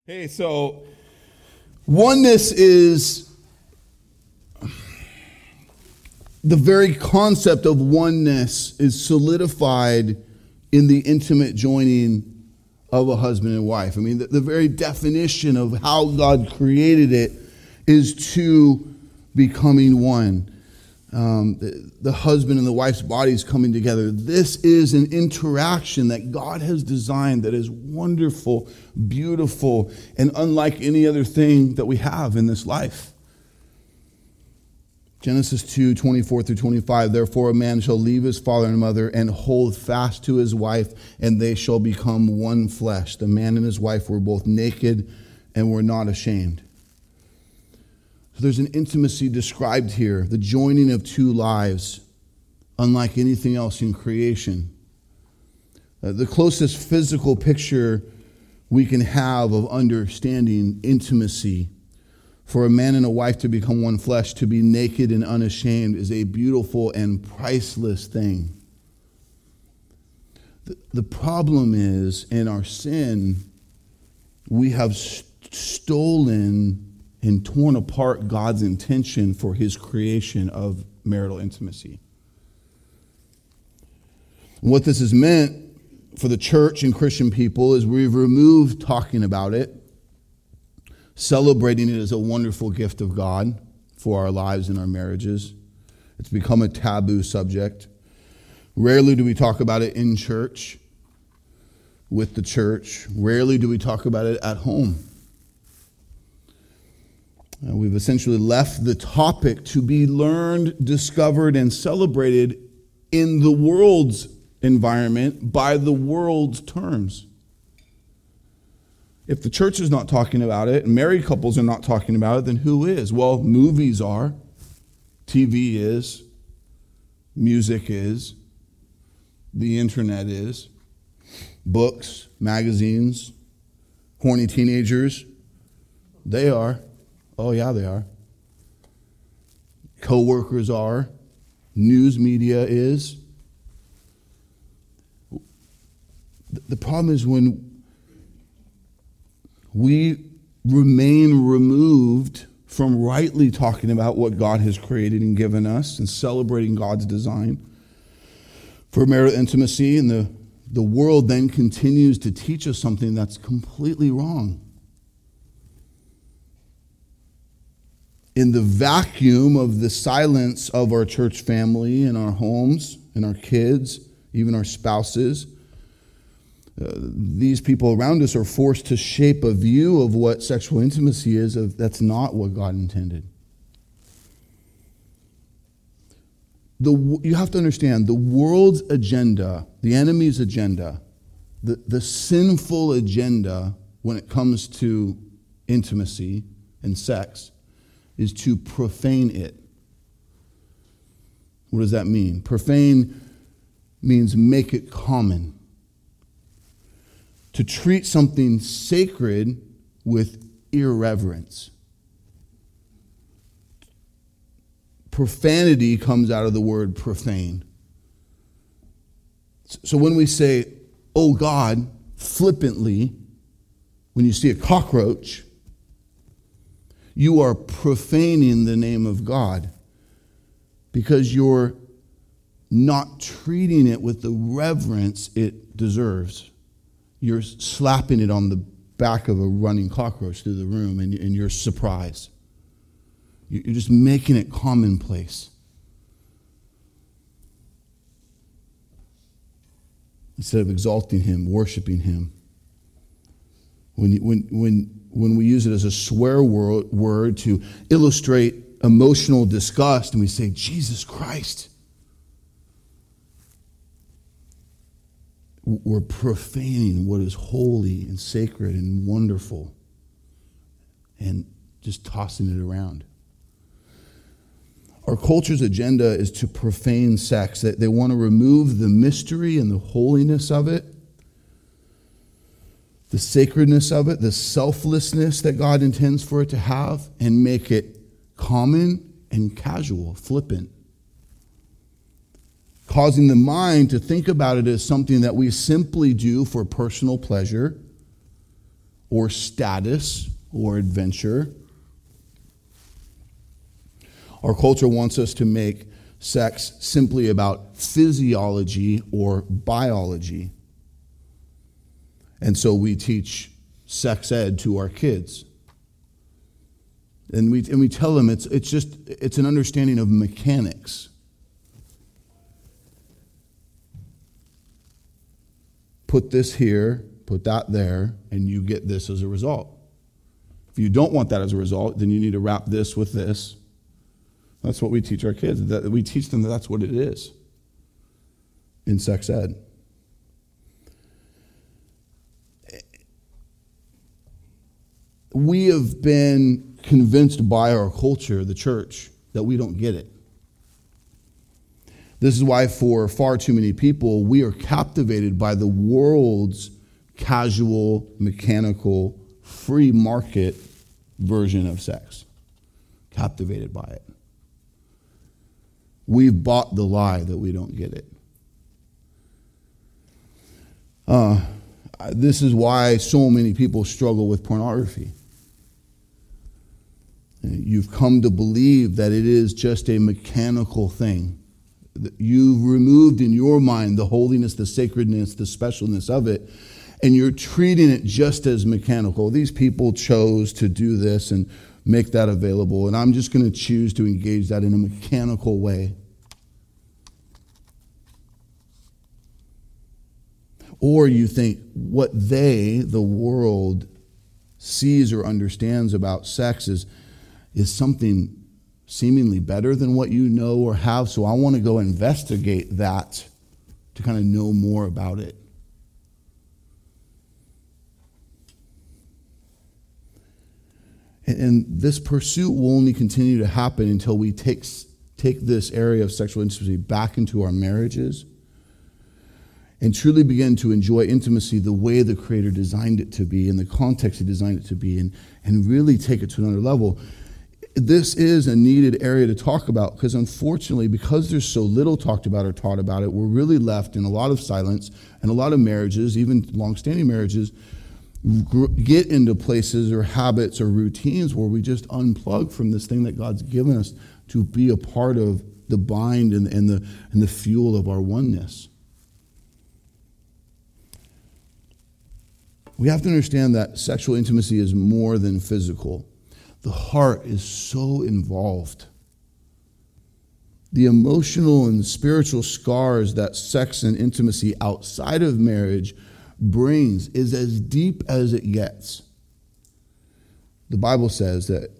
Hey, so oneness is the very concept of oneness is solidified in the intimate joining of a husband and wife. I mean, the very definition of how God created it is two becoming one. The husband and the wife's bodies coming together. This is an interaction that God has designed that is wonderful, beautiful, and unlike any other thing that we have in this life. Genesis 2:24-25, therefore a man shall leave his father and mother and hold fast to his wife, and they shall become one flesh. The man and his wife were both naked and were not ashamed. So there's an intimacy described here, the joining of two lives, unlike anything else in creation. The closest physical picture we can have of understanding intimacy, for a man and a wife to become one flesh, to be naked and unashamed, is a beautiful and priceless thing. The problem is, in our sin, we have stolen and torn apart God's intention for his creation of marital intimacy. And what this has meant for the church and Christian people is we've removed talking about it, celebrating it as a wonderful gift of God for our lives and our marriages. It's become a taboo subject. Rarely do we talk about it in church, with the church. Rarely do we talk about it at home. We've essentially left the topic to be learned, discovered, and celebrated in the world's environment by the world's terms. If the church is not talking about it, and married couples are not talking about it, then who is? Well, movies are, TV is, music is, the internet is, books, magazines, horny teenagers, they are. Oh, yeah, they are. Co-workers are. News media is. The problem is when we remain removed from rightly talking about what God has created and given us and celebrating God's design for marital intimacy, and the world then continues to teach us something that's completely wrong. In the vacuum of the silence of our church family and our homes and our kids, even our spouses, these people around us are forced to shape a view of what sexual intimacy is. That's not what God intended. You have to understand, the world's agenda, the enemy's agenda, the sinful agenda when it comes to intimacy and sex, is to profane it. What does that mean? Profane means make it common. To treat something sacred with irreverence. Profanity comes out of the word profane. So when we say, oh God, flippantly, when you see a cockroach, you are profaning the name of God because you're not treating it with the reverence it deserves. You're slapping it on the back of a running cockroach through the room and you're surprised. You're just making it commonplace. Instead of exalting him, worshiping him. When we use it as a swear word to illustrate emotional disgust, and we say, Jesus Christ, we're profaning what is holy and sacred and wonderful and just tossing it around. Our culture's agenda is to profane sex. They want to remove the mystery and the holiness of it, the sacredness of it, the selflessness that God intends for it to have, and make it common and casual, flippant. Causing the mind to think about it as something that we simply do for personal pleasure or status or adventure. Our culture wants us to make sex simply about physiology or biology. And so we teach sex ed to our kids. And we tell them it's an understanding of mechanics. Put this here, put that there, and you get this as a result. If you don't want that as a result, then you need to wrap this with this. That's what we teach our kids. We teach them that that's what it is in sex ed. We have been convinced by our culture, the church, that we don't get it. This is why for far too many people, we are captivated by the world's casual, mechanical, free market version of sex. Captivated by it. We've bought the lie that we don't get it. This is why so many people struggle with pornography. You've come to believe that it is just a mechanical thing. You've removed in your mind the holiness, the sacredness, the specialness of it, and you're treating it just as mechanical. These people chose to do this and make that available, and I'm just going to choose to engage that in a mechanical way. Or you think what the world, sees or understands about sex is something seemingly better than what you know or have, so I want to go investigate that to kind of know more about it. And this pursuit will only continue to happen until we take this area of sexual intimacy back into our marriages and truly begin to enjoy intimacy the way the Creator designed it to be, in the context He designed it to be, and really take it to another level. This is a needed area to talk about because unfortunately, because there's so little talked about or taught about it, we're really left in a lot of silence, and a lot of marriages, even long-standing marriages, get into places or habits or routines where we just unplug from this thing that God's given us to be a part of the bind and the fuel of our oneness. We have to understand that sexual intimacy is more than physical. The heart is so involved. The emotional and spiritual scars that sex and intimacy outside of marriage brings is as deep as it gets. The Bible says that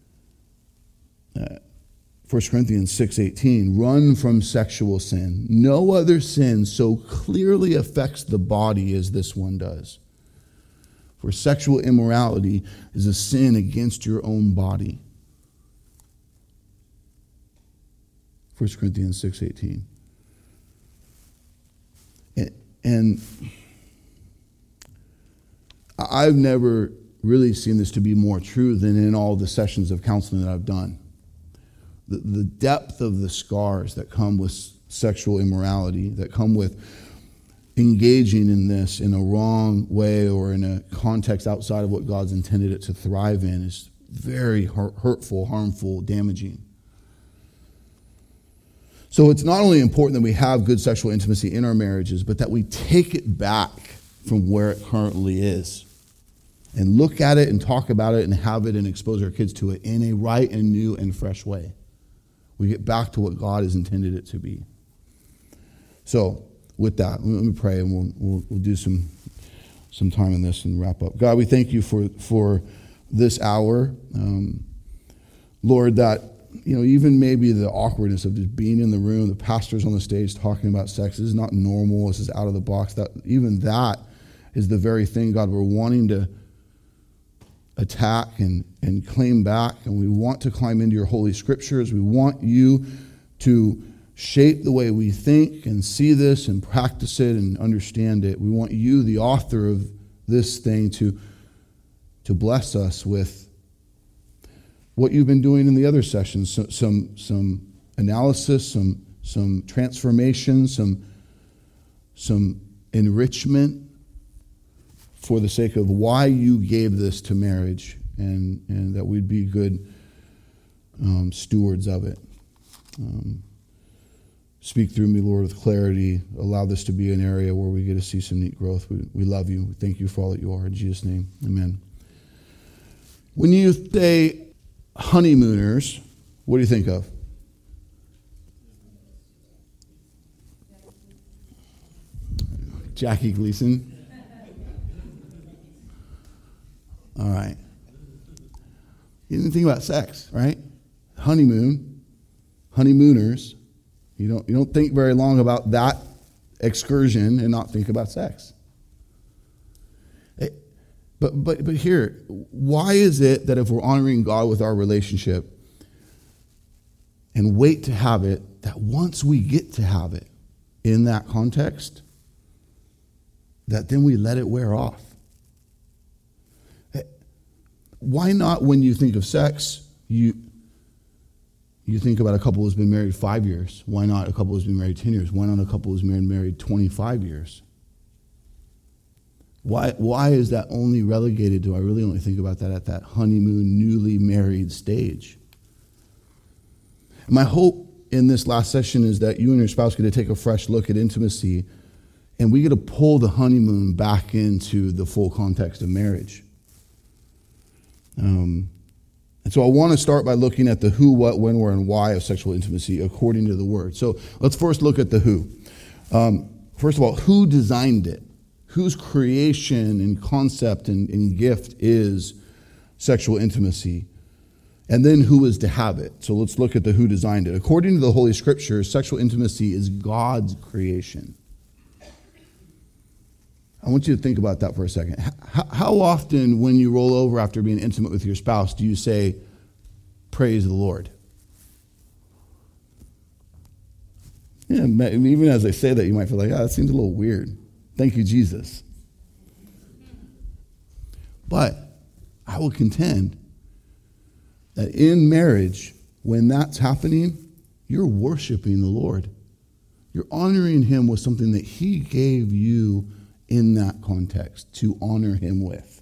1 Corinthians 6:18, run from sexual sin. No other sin so clearly affects the body as this one does. For sexual immorality is a sin against your own body. 1 Corinthians 6:18. And I've never really seen this to be more true than in all the sessions of counseling that I've done. The depth of the scars that come with sexual immorality, that come with engaging in this in a wrong way or in a context outside of what God's intended it to thrive in, is very hurtful, harmful, damaging. So it's not only important that we have good sexual intimacy in our marriages, but that we take it back from where it currently is and look at it and talk about it and have it and expose our kids to it in a right and new and fresh way. We get back to what God has intended it to be. So with that, let me pray, and we'll do some time in this and wrap up. God, we thank you for this hour. Lord, that even maybe the awkwardness of just being in the room, the pastor's on the stage talking about sex, this is not normal, this is out of the box. That even that is the very thing, God, we're wanting to attack and claim back, and we want to climb into your holy scriptures. We want you to shape the way we think and see this and practice it and understand it. We want you, the author of this thing, to bless us with what you've been doing in the other sessions, some analysis, some transformation, some enrichment for the sake of why you gave this to marriage, and that we'd be good stewards of it. Speak through me, Lord, with clarity. Allow this to be an area where we get to see some neat growth. We love you. We thank you for all that you are. In Jesus' name, amen. When you say honeymooners, what do you think of? Jackie Gleason. All right. You didn't think about sex, right? Honeymooners. You don't think very long about that excursion and not think about sex. But here, why is it that if we're honoring God with our relationship and wait to have it, that once we get to have it in that context, that then we let it wear off? Why not, when you think of sex, you think about a couple who's been married 5 years? Why not a couple who's been married 10 years? Why not a couple who's been married 25 years? Why is that only relegated to, I really only think about that at that honeymoon, newly married stage? My hope in this last session is that you and your spouse get to take a fresh look at intimacy, and we get to pull the honeymoon back into the full context of marriage. And so I want to start by looking at the who, what, when, where, and why of sexual intimacy according to the Word. So let's first look at the who. First of all, who designed it? Whose creation and concept and gift is sexual intimacy? And then who is to have it? So let's look at the who designed it. According to the Holy Scriptures, sexual intimacy is God's creation. I want you to think about that for a second. How often when you roll over after being intimate with your spouse do you say, praise the Lord? Yeah, even as I say that, you might feel like, that seems a little weird. Thank you, Jesus. But I will contend that in marriage, when that's happening, you're worshiping the Lord. You're honoring him with something that he gave you in that context to honor him with.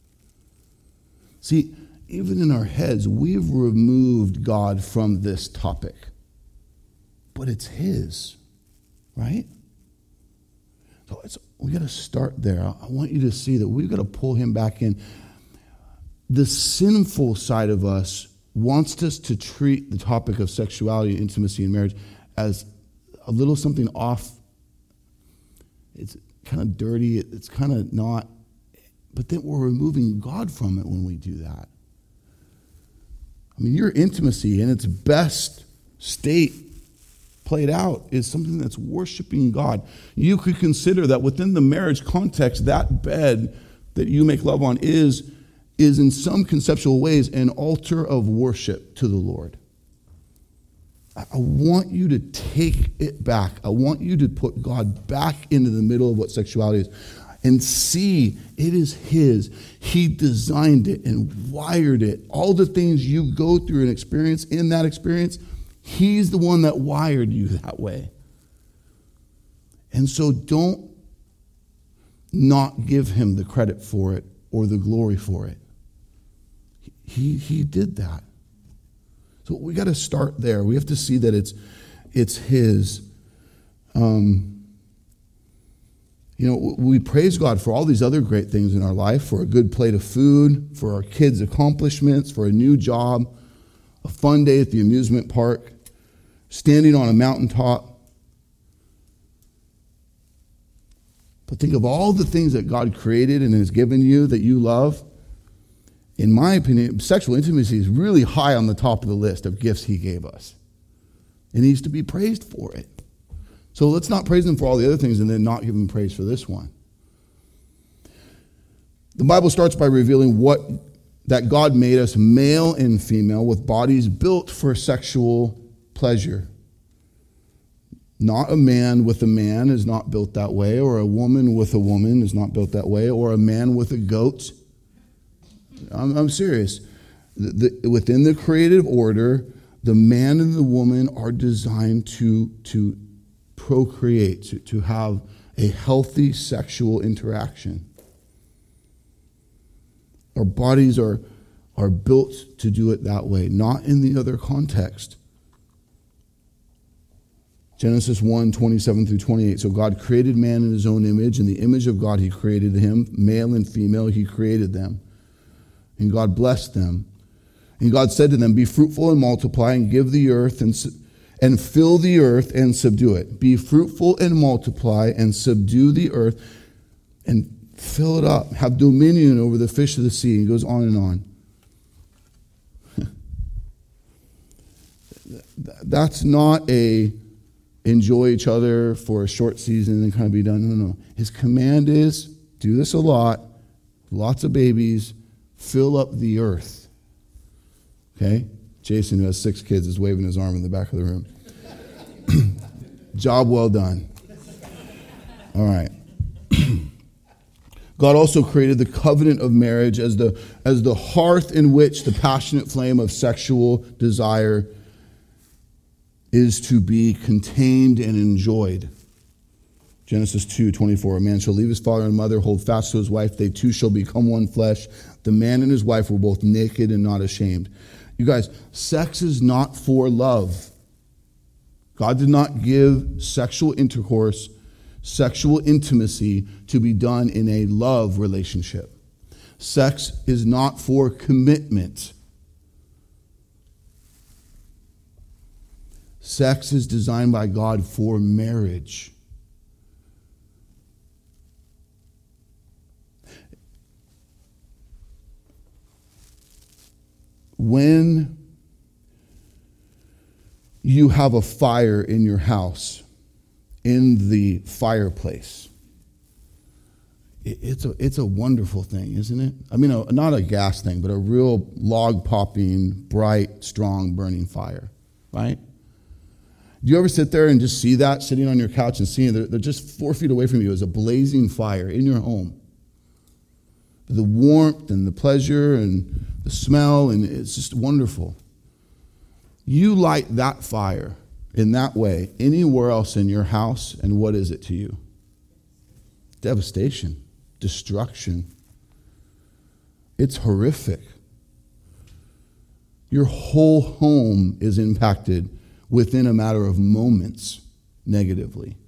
See, even in our heads, we've removed God from this topic. But it's his, right? So we got to start there. I want you to see that we've got to pull him back in. The sinful side of us wants us to treat the topic of sexuality and intimacy in marriage as a little something off. It's kind of dirty. It's kind of not. But then we're removing God from it when we do that. I mean, your intimacy in its best state played out is something that's worshiping God. You could consider that within the marriage context, that bed that you make love on is in some conceptual ways an altar of worship to the Lord. I want you to take it back. I want you to put God back into the middle of what sexuality is and see it is his. He designed it and wired it. All the things you go through and experience in that experience, he's the one that wired you that way. And so don't not give him the credit for it or the glory for it. He did that. So we got to start there. We have to see that it's his. We praise God for all these other great things in our life, for a good plate of food, for our kids' accomplishments, for a new job, a fun day at the amusement park, standing on a mountaintop. But think of all the things that God created and has given you that you love. In my opinion, sexual intimacy is really high on the top of the list of gifts he gave us. It needs to be praised for it. So let's not praise him for all the other things and then not give him praise for this one. The Bible starts by revealing that God made us male and female with bodies built for sexual pleasure. Not a man with a man is not built that way, or a woman with a woman is not built that way, or a man with a goat. I'm serious. Within the creative order, the man and the woman are designed to procreate, to have a healthy sexual interaction. Our bodies are built to do it that way, not in the other context. Genesis 1:27-28. So God created man in his own image. In the image of God, he created him. Male and female, he created them. And God blessed them. And God said to them, be fruitful and multiply and give the earth and fill the earth and subdue it. Be fruitful and multiply and subdue the earth and fill it up. Have dominion over the fish of the sea. And goes on and on. That's not a enjoy each other for a short season and then kind of be done. No. His command is, do this a lot, lots of babies, fill up the earth. Okay? Jason, who has 6 kids, is waving his arm in the back of the room. Job well done. All right. God also created the covenant of marriage as the hearth in which the passionate flame of sexual desire is to be contained and enjoyed. Genesis 2:24, a man shall leave his father and mother, hold fast to his wife, they two shall become one flesh. The man and his wife were both naked and not ashamed. You guys, sex is not for love. God did not give sexual intercourse, sexual intimacy to be done in a love relationship. Sex is not for commitment. Sex is designed by God for marriage. When you have a fire in your house, in the fireplace, it's a wonderful thing, isn't it? I mean, not a gas thing, but a real log-popping, bright, strong, burning fire, right? Do you ever sit there and just see that sitting on your couch and seeing they're just 4 feet away from you as a blazing fire in your home? The warmth and the pleasure and the smell, and it's just wonderful. You light that fire in that way anywhere else in your house, and what is it to you? Devastation, destruction. It's horrific. Your whole home is impacted within a matter of moments negatively.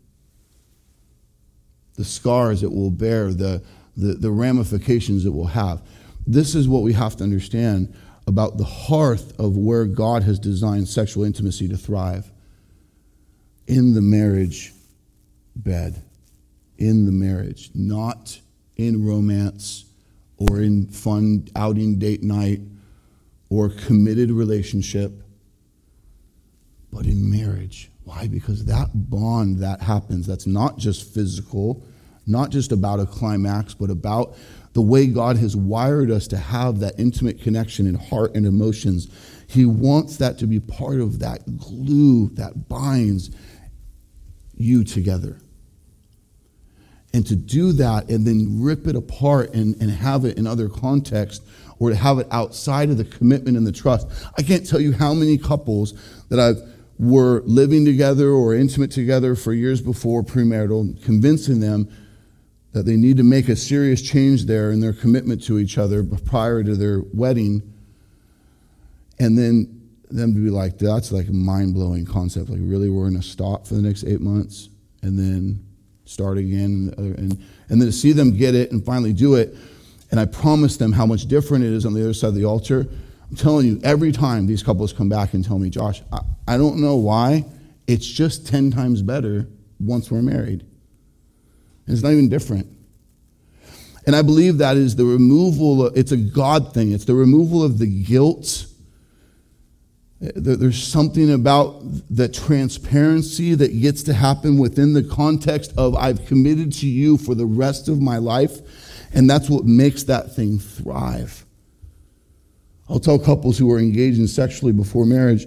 The scars it will bear, the ramifications it will have. This is what we have to understand about the hearth of where God has designed sexual intimacy to thrive. In the marriage bed. In the marriage. Not in romance or in fun outing date night or committed relationship, but in marriage. Why? Because that bond that happens, that's not just physical, not just about a climax, but about the way God has wired us to have that intimate connection in heart and emotions. He wants that to be part of that glue that binds you together. And to do that and then rip it apart and have it in other contexts, or to have it outside of the commitment and the trust. I can't tell you how many couples that were living together or intimate together for years before premarital, convincing them that they need to make a serious change there in their commitment to each other prior to their wedding, and then them to be like, that's like a mind-blowing concept. Like, really, we're going to stop for the next 8 months and then start again, and then to see them get it and finally do it. And I promised them how much different it is on the other side of the altar. I'm telling you, every time these couples come back and tell me, Josh, I don't know why, it's just 10 times better once we're married. And it's not even different. And I believe that is the removal, it's a God thing. It's the removal of the guilt. There's something about the transparency that gets to happen within the context of I've committed to you for the rest of my life. And that's what makes that thing thrive. I'll tell couples who are engaging sexually before marriage,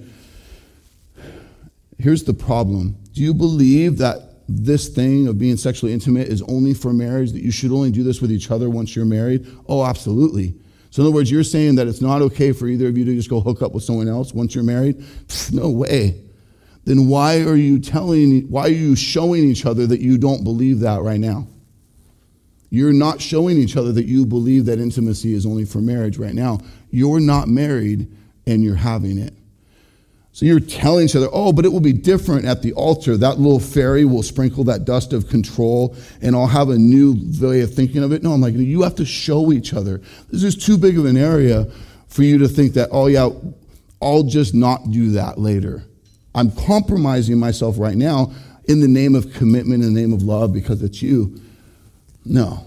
here's the problem. Do you believe that this thing of being sexually intimate is only for marriage, that you should only do this with each other once you're married? Oh, absolutely. So in other words, you're saying that it's not okay for either of you to just go hook up with someone else once you're married? No way. Then why are you showing each other that you don't believe that right now? You're not showing each other that you believe that intimacy is only for marriage right now. You're not married and you're having it. So you're telling each other, oh, but it will be different at the altar. That little fairy will sprinkle that dust of control and I'll have a new way of thinking of it. No, I'm like, you have to show each other. This is too big of an area for you to think that, oh yeah, I'll just not do that later. I'm compromising myself right now in the name of commitment, in the name of love, because it's you. No.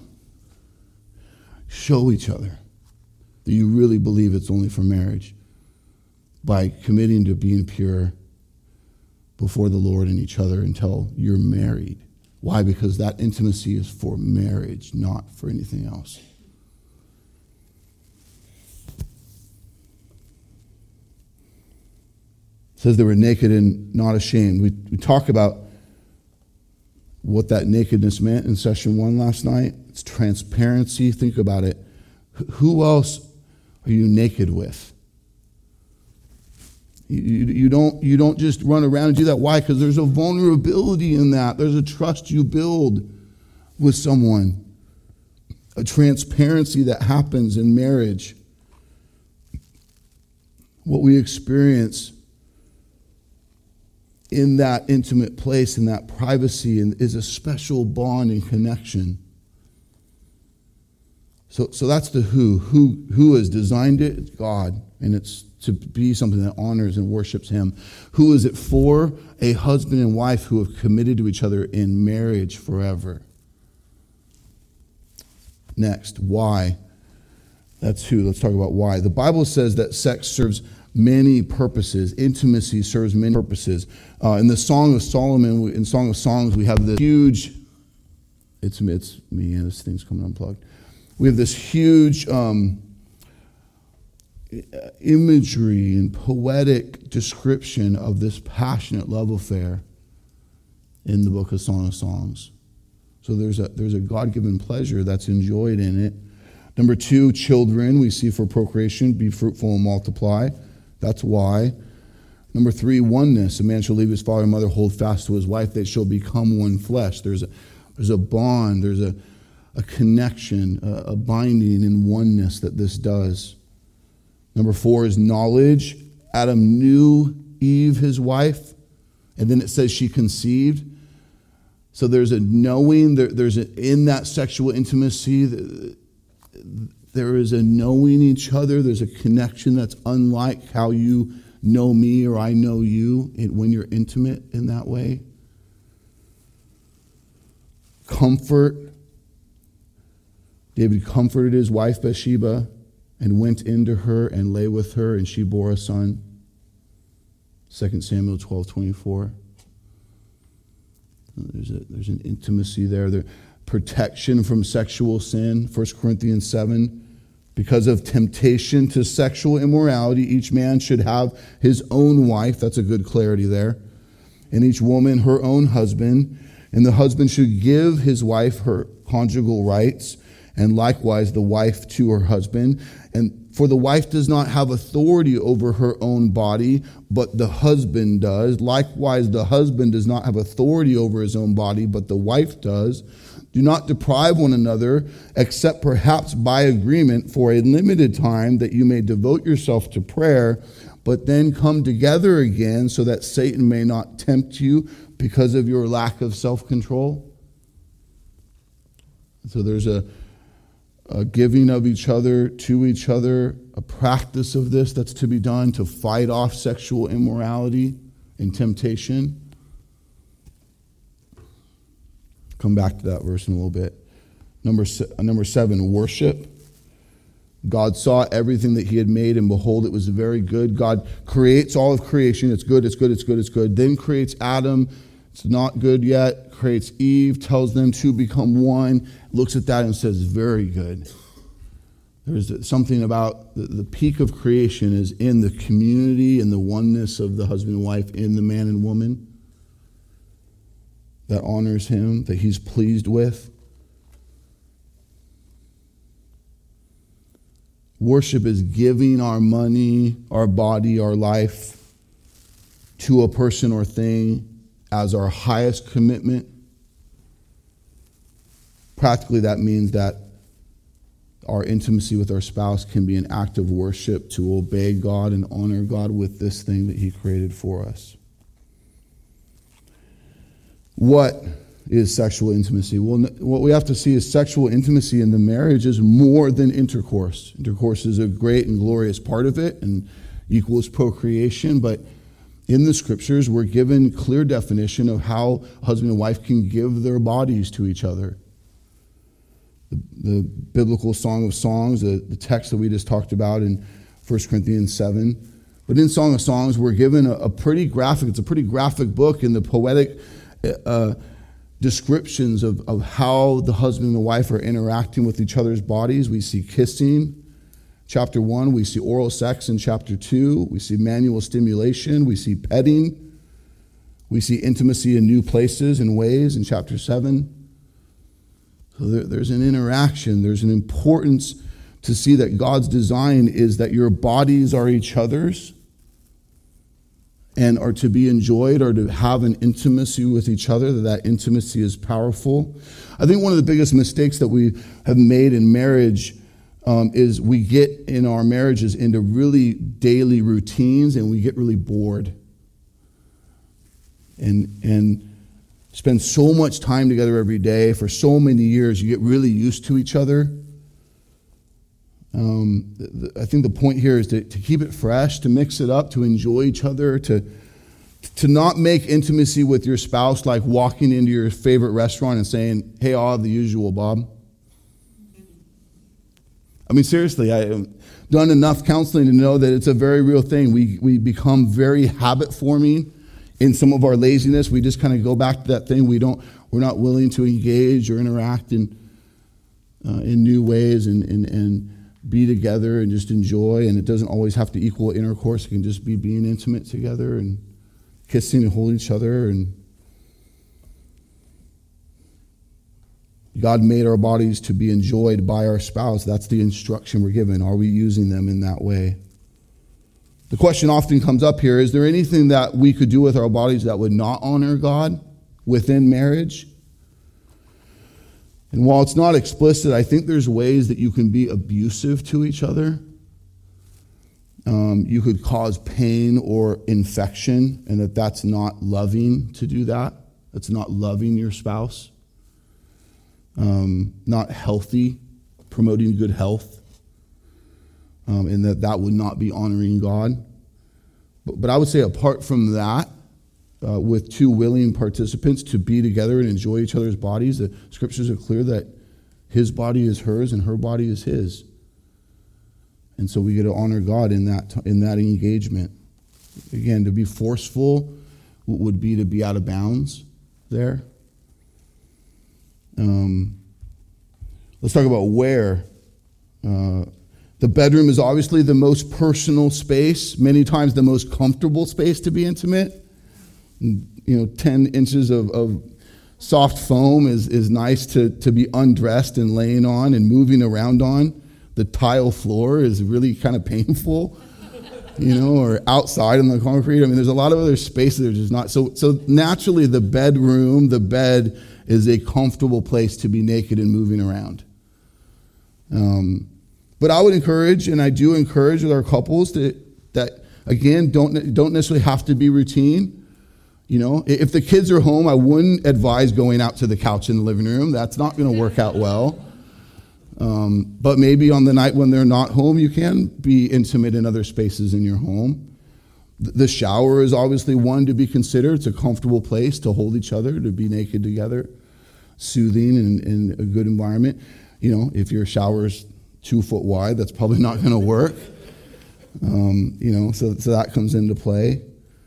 Show each other that you really believe it's only for marriage by committing to being pure before the Lord and each other until you're married. Why? Because that intimacy is for marriage, not for anything else. It says they were naked and not ashamed. We talk about what that nakedness meant in session 1 last night. It's transparency. Think about it. Who else are you naked with? You don't just run around and do that. Why? Because there's a vulnerability in that. There's a trust you build with someone. A transparency that happens in marriage. What we experience in that intimate place, in that privacy, and is a special bond and connection. So that's the who. Who has designed it? It's God. And it's to be something that honors and worships him. Who is it for? A husband and wife who have committed to each other in marriage forever. Next, why? That's who. Let's talk about why. The Bible says that sex serves many purposes. Intimacy serves many purposes. In the Song of Solomon, in Song of Songs, we have this huge, it's me, and this thing's coming unplugged. We have this huge imagery and poetic description of this passionate love affair in the book of Song of Songs. So there's a God-given pleasure that's enjoyed in it. Number 2, children, we see for procreation, be fruitful and multiply. That's why. Number 3, oneness. A man shall leave his father and mother, hold fast to his wife. They shall become one flesh. There's a bond. There's a connection, a binding and oneness that this does. Number 4 is knowledge. Adam knew Eve, his wife, and then it says she conceived. So there's a knowing. In that sexual intimacy, there is a knowing each other. There's a connection that's unlike how you know me or I know you when you're intimate in that way. Comfort. David comforted his wife Bathsheba and went into her and lay with her, and she bore a son. 2 Samuel 12:24. There's an intimacy there. Protection from sexual sin. 1 Corinthians 7. Because of temptation to sexual immorality, each man should have his own wife. That's a good clarity there. And each woman her own husband. And the husband should give his wife her conjugal rights, and likewise the wife to her husband. And for the wife does not have authority over her own body, but the husband does. Likewise, the husband does not have authority over his own body, but the wife does. Do not deprive one another, except perhaps by agreement for a limited time, that you may devote yourself to prayer, but then come together again so that Satan may not tempt you because of your lack of self-control. So there's a giving of each other to each other, a practice of this that's to be done to fight off sexual immorality and temptation. Come back to that verse in a little bit. Number 7, worship. God saw everything that he had made, and behold, it was very good. God creates all of creation. It's good, it's good, it's good, it's good. Then creates Adam. It's not good yet. Creates Eve, tells them to become one, looks at that and says, very good. There's something about the peak of creation is in the community and the oneness of the husband and wife in the man and woman that honors him, that he's pleased with. Worship is giving our money, our body, our life to a person or thing as our highest commitment. Practically, that means that our intimacy with our spouse can be an act of worship to obey God and honor God with this thing that he created for us. What is sexual intimacy? Well, what we have to see is sexual intimacy in the marriage is more than intercourse. Intercourse is a great and glorious part of it and equals procreation, but in the scriptures, we're given clear definition of how husband and wife can give their bodies to each other. The biblical Song of Songs, the text that we just talked about in 1 Corinthians 7. But in Song of Songs, we're given it's a pretty graphic book in the poetic descriptions of how the husband and the wife are interacting with each other's bodies. We see kissing, chapter 1. We see oral sex in chapter 2. We see manual stimulation. We see petting. We see intimacy in new places and ways in chapter 7. So there's an interaction. There's an importance to see that God's design is that your bodies are each other's and are to be enjoyed or to have an intimacy with each other, that intimacy is powerful. I think one of the biggest mistakes that we have made in marriage is we get in our marriages into really daily routines and we get really bored. And spend so much time together every day for so many years, you get really used to each other. I think the point here is to keep it fresh, to mix it up, to enjoy each other, to not make intimacy with your spouse like walking into your favorite restaurant and saying, "Hey, I'll have the usual, Bob." I mean, seriously, I have done enough counseling to know that it's a very real thing. We become very habit-forming in some of our laziness. We just kind of go back to that thing. We're not willing to engage or interact in new ways and be together and just enjoy. And it doesn't always have to equal intercourse. It can just be being intimate together and kissing and holding each other. And God made our bodies to be enjoyed by our spouse. That's the instruction we're given. Are we using them in that way? The question often comes up here, is there anything that we could do with our bodies that would not honor God within marriage? And while it's not explicit, I think there's ways that you can be abusive to each other. You could cause pain or infection, and that's not loving to do that. That's not loving your spouse. Not healthy, promoting good health. And that would not be honoring God. But I would say apart from that, with two willing participants to be together and enjoy each other's bodies, the scriptures are clear that his body is hers and her body is his. And so we get to honor God in that engagement. Again, to be forceful would be to be out of bounds there. Let's talk about where. The bedroom is obviously the most personal space, many times the most comfortable space to be intimate. 10 inches of soft foam is nice to be undressed and laying on and moving around on. The tile floor is really kind of painful, or outside on the concrete. I mean, there's a lot of other spaces that are just not. So naturally, the bed is a comfortable place to be naked and moving around. But I would encourage, and I do encourage with our couples that again, don't necessarily have to be routine. If the kids are home, I wouldn't advise going out to the couch in the living room. That's not going to work out well. But maybe on the night when they're not home, you can be intimate in other spaces in your home. The shower is obviously one to be considered. It's a comfortable place to hold each other, to be naked together, soothing and a good environment. If your shower's 2 foot wide, that's probably not going to work. So that comes into play.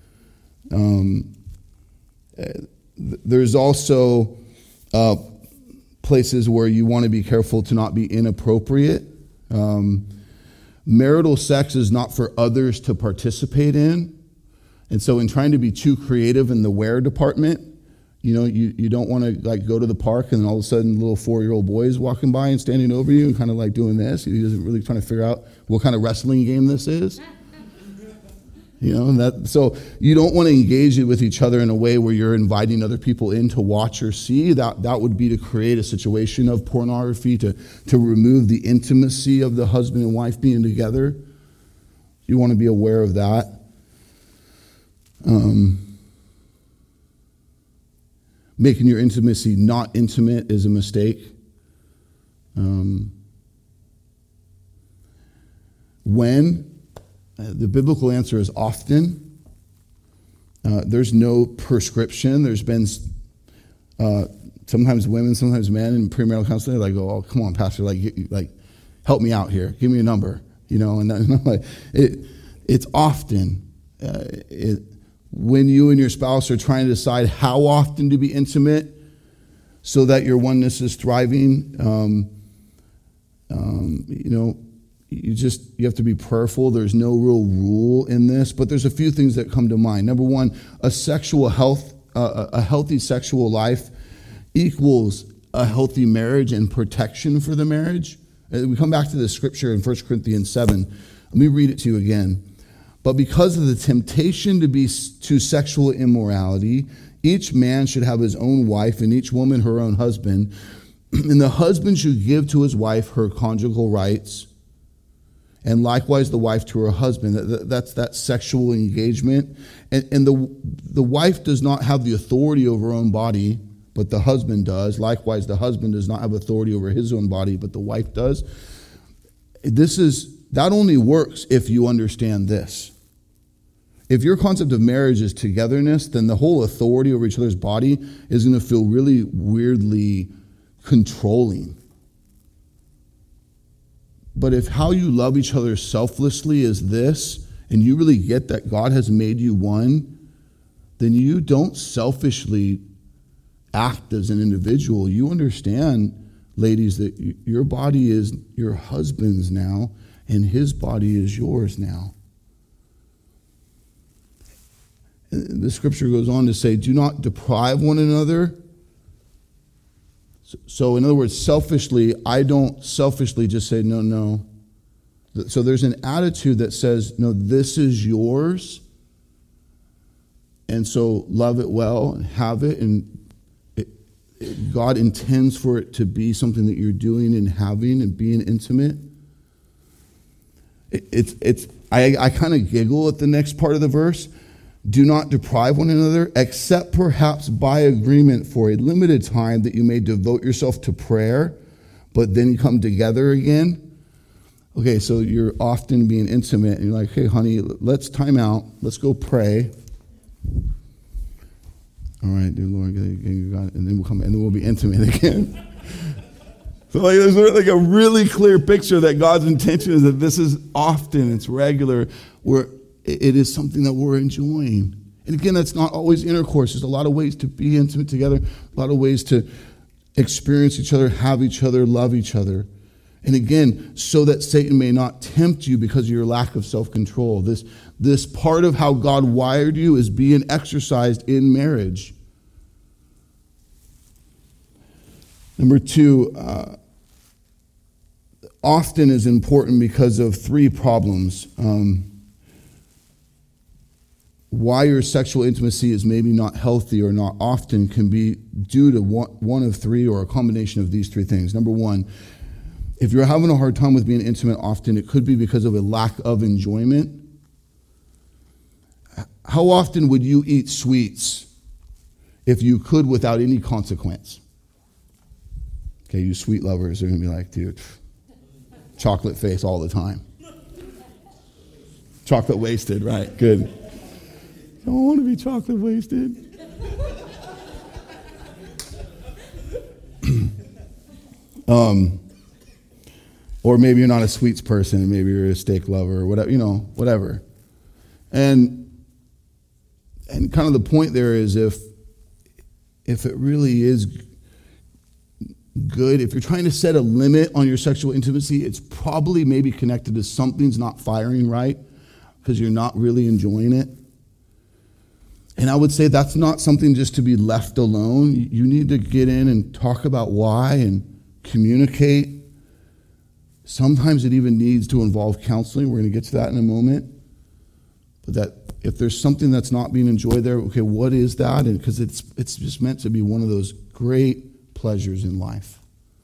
There's also places where you want to be careful to not be inappropriate. Marital sex is not for others to participate in. And so in trying to be too creative in the wear department, you don't want to go to the park and then all of a sudden little 4-year-old boy is walking by and standing over you and kind of doing this. He isn't really trying to figure out what kind of wrestling game this is. So you don't want to engage it with each other in a way where you're inviting other people in to watch or see. That would be to create a situation of pornography, to remove the intimacy of the husband and wife being together. You want to be aware of that. Making your intimacy not intimate is a mistake. When? The biblical answer is often. There's no prescription. There's been sometimes women, sometimes men in premarital counseling, like, oh, come on, pastor, like help me out here. Give me a number, and it's often. When you and your spouse are trying to decide how often to be intimate so that your oneness is thriving, you have to be prayerful. There's no real rule in this, but there's a few things that come to mind. Number one, a healthy sexual life equals a healthy marriage and protection for the marriage. We come back to the scripture in 1 Corinthians 7. Let me read it to you again. But because of the temptation to sexual immorality, each man should have his own wife and each woman her own husband. And the husband should give to his wife her conjugal rights, and likewise the wife to her husband. That's that sexual engagement. And the wife does not have the authority over her own body, but the husband does. Likewise, the husband does not have authority over his own body, but the wife does. That only works if you understand this. If your concept of marriage is togetherness, then the whole authority over each other's body is going to feel really weirdly controlling. But if how you love each other selflessly is this, and you really get that God has made you one, then you don't selfishly act as an individual. You understand, ladies, that your body is your husband's now, and his body is yours now. The scripture goes on to say, do not deprive one another. So in other words, selfishly, I don't selfishly just say, no. So there's an attitude that says, no, this is yours. And so love it well and have it. And God intends for it to be something that you're doing and having and being intimate. I kind of giggle at the next part of the verse. Do not deprive one another, except perhaps by agreement for a limited time, that you may devote yourself to prayer, but then you come together again. Okay, so you're often being intimate, and you're like, hey, honey, let's time out. Let's go pray. All right, dear Lord, you got it. And then we'll come, and then we'll be intimate again. So there's like a really clear picture that God's intention is that this is often, it's regular, where it is something that we're enjoying. And again, that's not always intercourse. There's a lot of ways to be intimate together, a lot of ways to experience each other, have each other, love each other. And again, so that Satan may not tempt you because of your lack of self-control. This part of how God wired you is being exercised in marriage. Number two, often is important because of three problems. Why your sexual intimacy is maybe not healthy or not often can be due to one of three or a combination of these three things. Number one, if you're having a hard time with being intimate often, it could be because of a lack of enjoyment. How often would you eat sweets if you could without any consequence? Okay, you sweet lovers are going to be like, dude, chocolate face all the time. Chocolate wasted, right? Good. I don't want to be chocolate wasted. Or maybe you're not a sweets person, maybe you're a steak lover, or whatever, whatever. And kind of the point there is if it really is good, if you're trying to set a limit on your sexual intimacy, it's probably maybe connected to something's not firing right because you're not really enjoying it. And I would say that's not something just to be left alone. You need to get in and talk about why and communicate. Sometimes it even needs to involve counseling. We're going to get to that in a moment. But if there's something that's not being enjoyed there, okay, what is that? And because it's just meant to be one of those great pleasures in life.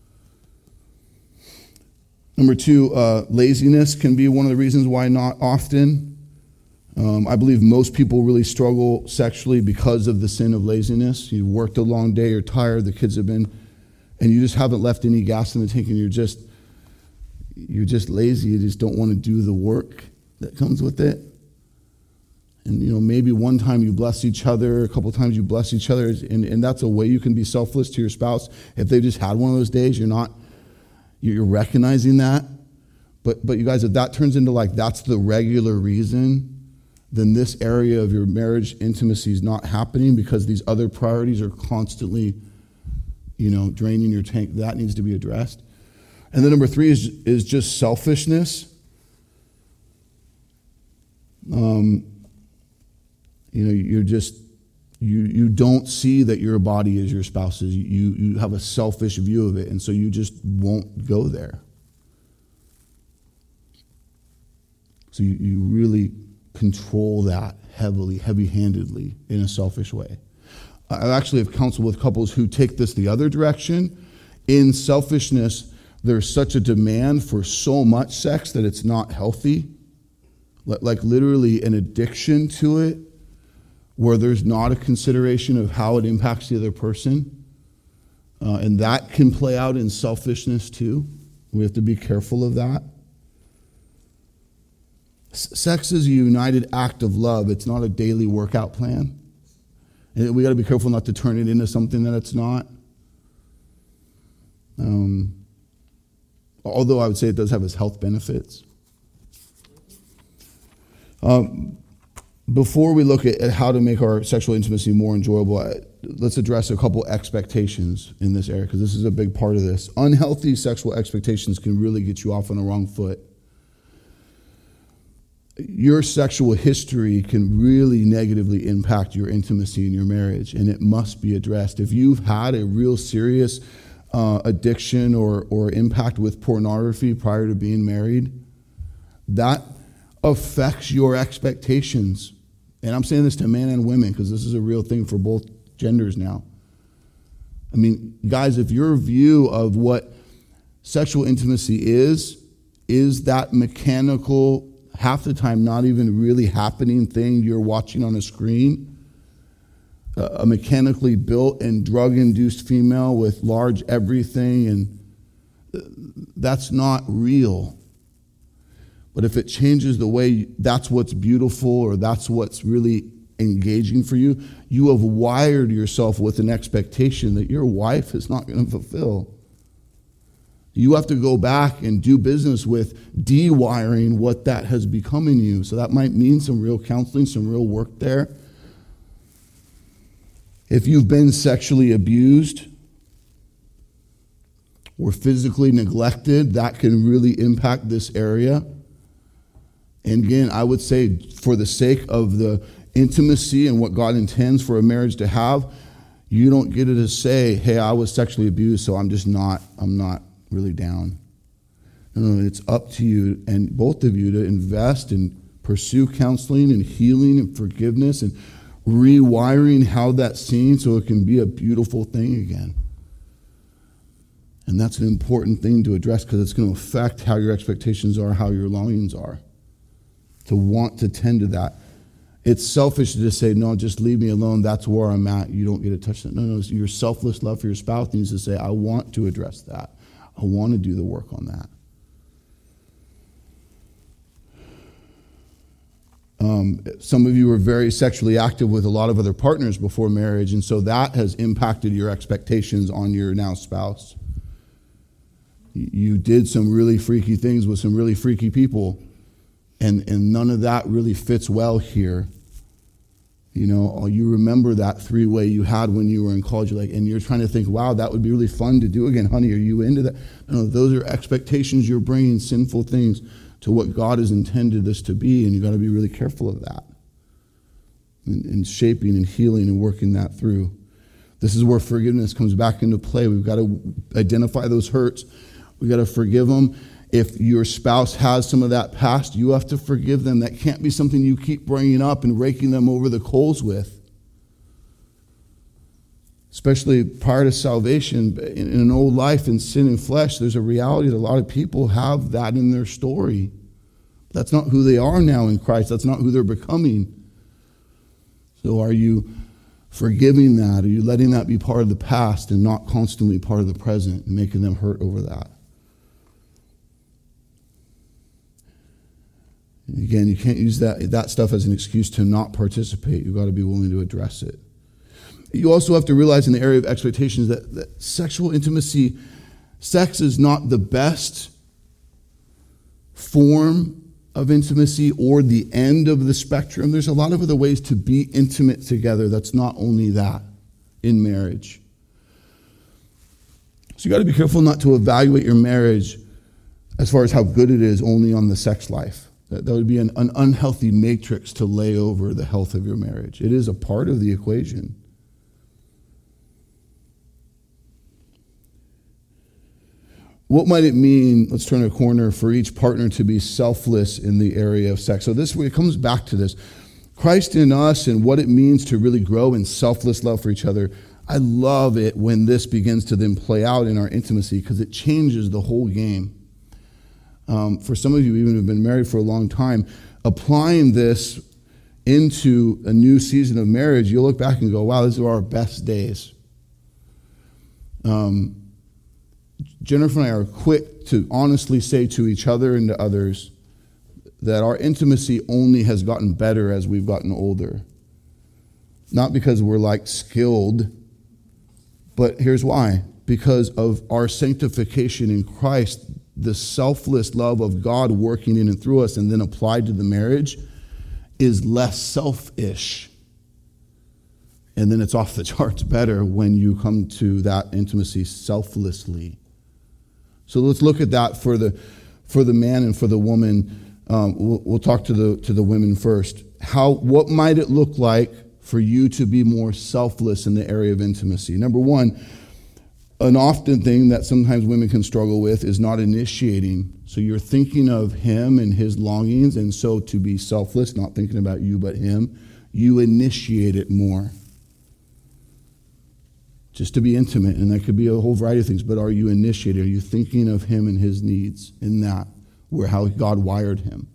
Number 2, laziness can be one of the reasons why not often. I believe most people really struggle sexually because of the sin of laziness. You worked a long day, you're tired, the kids have been, and you just haven't left any gas in the tank, and you're just lazy. You just don't want to do the work that comes with it. And maybe one time you bless each other, a couple times you bless each other, and that's a way you can be selfless to your spouse. If they just had one of those days, you're recognizing that. But you guys, if that turns into that's the regular reason, then this area of your marriage intimacy is not happening because these other priorities are constantly, draining your tank. That needs to be addressed. And then number 3 is just selfishness. You don't see that your body is your spouse's. You have a selfish view of it, and so you just won't go there. So you really control that heavy-handedly in a selfish way. I actually have counseled with couples who take this the other direction. In selfishness, there's such a demand for so much sex that it's not healthy. Like literally an addiction to it, where there's not a consideration of how it impacts the other person. And that can play out in selfishness too. We have to be careful of that. Sex is a united act of love. It's not a daily workout plan. And we got to be careful not to turn it into something that it's not. Although I would say it does have its health benefits. Before we look at how to make our sexual intimacy more enjoyable, let's address a couple expectations in this area, because this is a big part of this. Unhealthy sexual expectations can really get you off on the wrong foot. Your sexual history can really negatively impact your intimacy in your marriage, and it must be addressed. If you've had a real serious addiction or impact with pornography prior to being married, that affects your expectations. And I'm saying this to men and women because this is a real thing for both genders now. I mean, guys, if your view of what sexual intimacy is that mechanical, half the time not even really happening thing you're watching on a screen, a mechanically built and drug-induced female with large everything, and that's not real. But if it changes the way that's what's beautiful or that's what's really engaging for you, you have wired yourself with an expectation that your wife is not going to fulfill. You have to go back and do business with de-wiring what that has become in you. So that might mean some real counseling, some real work there. If you've been sexually abused or physically neglected, that can really impact this area. And again, I would say for the sake of the intimacy and what God intends for a marriage to have, you don't get to say, hey, I was sexually abused, so I'm not really down. No, it's up to you and both of you to invest and pursue counseling and healing and forgiveness and rewiring how that's seen so it can be a beautiful thing again. And that's an important thing to address because it's going to affect how your expectations are, how your longings are. To want to tend to that. It's selfish to just say, no, just leave me alone. That's where I'm at. You don't get to touch that. No, your selfless love for your spouse needs to say, I want to address that. I want to do the work on that. Some of you were very sexually active with a lot of other partners before marriage, and so that has impacted your expectations on your now spouse. You did some really freaky things with some really freaky people, and none of that really fits well here. You know, you remember that three-way you had when you were in college, and you're trying to think, wow, that would be really fun to do again. Honey, are you into that? No, those are expectations. You're bringing sinful things to what God has intended this to be, and you've got to be really careful of that. And shaping and healing and working that through. This is where forgiveness comes back into play. We've got to identify those hurts. We've got to forgive them. If your spouse has some of that past, you have to forgive them. That can't be something you keep bringing up and raking them over the coals with. Especially prior to salvation, in an old life in sin and flesh, there's a reality that a lot of people have that in their story. That's not who they are now in Christ. That's not who they're becoming. So are you forgiving that? Are you letting that be part of the past and not constantly part of the present and making them hurt over that? And again, you can't use that stuff as an excuse to not participate. You've got to be willing to address it. You also have to realize in the area of expectations that sexual intimacy, sex is not the best form of intimacy or the end of the spectrum. There's a lot of other ways to be intimate together that's not only that in marriage. So you got to be careful not to evaluate your marriage as far as how good it is only on the sex life. That would be an unhealthy matrix to lay over the health of your marriage. It is a part of the equation. What might it mean, let's turn a corner, for each partner to be selfless in the area of sex? So this, it comes back to this. Christ in us and what it means to really grow in selfless love for each other. I love it when this begins to then play out in our intimacy because it changes the whole game. For some of you even who've been married for a long time, applying this into a new season of marriage, you'll look back and go, wow, these are our best days. Jennifer and I are quick to honestly say to each other and to others that our intimacy only has gotten better as we've gotten older. Not because we're like skilled, but here's why. Because of our sanctification in Christ, the selfless love of God working in and through us and then applied to the marriage is less selfish. And then it's off the charts better when you come to that intimacy selflessly. So let's look at that for the man and for the woman. We'll talk to the women first. What might it look like for you to be more selfless in the area of intimacy? Number one, an often thing that sometimes women can struggle with is not initiating. So you're thinking of him and his longings, and so to be selfless, not thinking about you but him, you initiate it more. Just to be intimate, and that could be a whole variety of things, but are you initiating? Are you thinking of him and his needs in that, where how God wired him?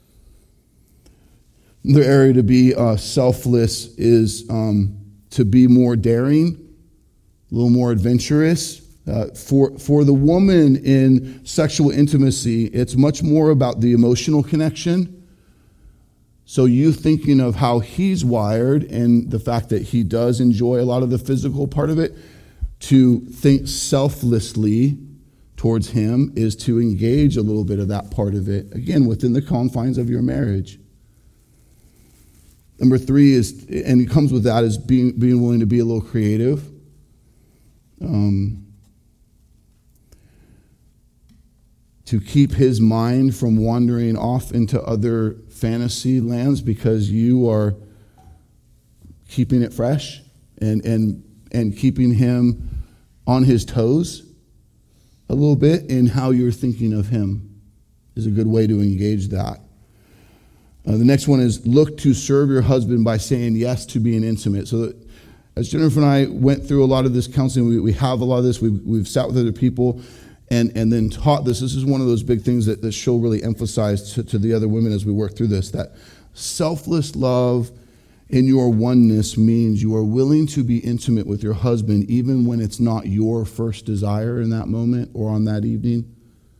Another area to be selfless is to be more daring, a little more adventurous. For the woman in sexual intimacy, it's much more about the emotional connection. So you thinking of how he's wired and the fact that he does enjoy a lot of the physical part of it, to think selflessly towards him is to engage a little bit of that part of it, again, within the confines of your marriage. Number three is, and it comes with that, is being willing to be a little creative. To keep his mind from wandering off into other fantasy lands because you are keeping it fresh and keeping him on his toes a little bit in how you're thinking of him is a good way to engage that. The next one is look to serve your husband by saying yes to being intimate. So that as Jennifer and I went through a lot of this counseling, we have a lot of this. We've sat with other people and then taught this. This is one of those big things that the show really emphasized to the other women as we work through this, that selfless love in your oneness means you are willing to be intimate with your husband even when it's not your first desire in that moment or on that evening.